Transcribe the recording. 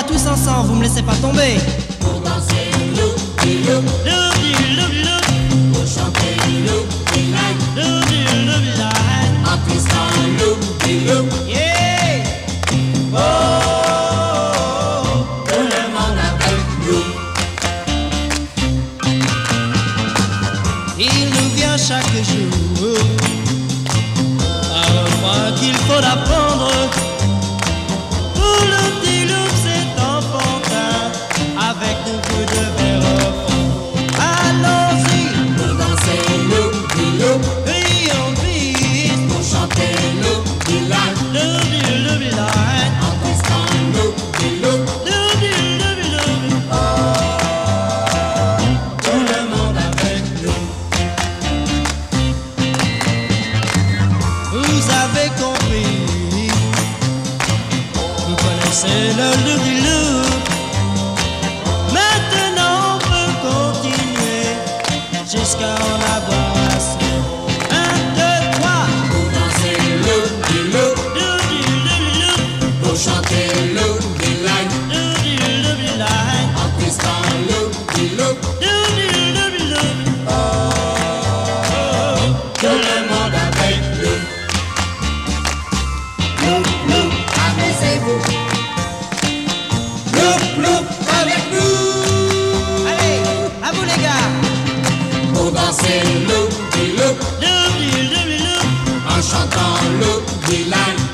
là tous ensemble, vous me laissez pas tomber. Pour danser loup-di-loup, Loup-di-loup-di-loup, pour chanter loup-di-line, loup-di-loup-di-line. en twistant loup-di-loup, Yeah! Oh, tout le monde avec nous. il nous vient chaque jour un refrain qu'il faut apprendre. Pour le petit loup, c'est enfantin, avec nous coups de verre au fond. Allons-y, Pour danser loup-di-loup, crions vite, pour chanter loup-di-line, loup-di-loup-di-line, en twistant loup-di-loup, loup-di-loup-di-loup. tout le monde avec nous. Vous avez compris, vous connaissez le loup-di-loup. Maintenant on peut continuer jusqu'à en avoir assez. 1, 2, 3, Pour danser loup-di-loup, loup-di-loup-di-loup, pour chanter loup-di-line, loup-di-loup-di-line, en twistant loup-di-loup, loup-di-loup-di-loup. tout le monde avec nous. Loup-loup, amusez-vous. Loup-loup avec nous. Allez, à vous les gars. Pour danser loup-di-loup, Loup-di-loup-di-loup, en chantant loup-di-line,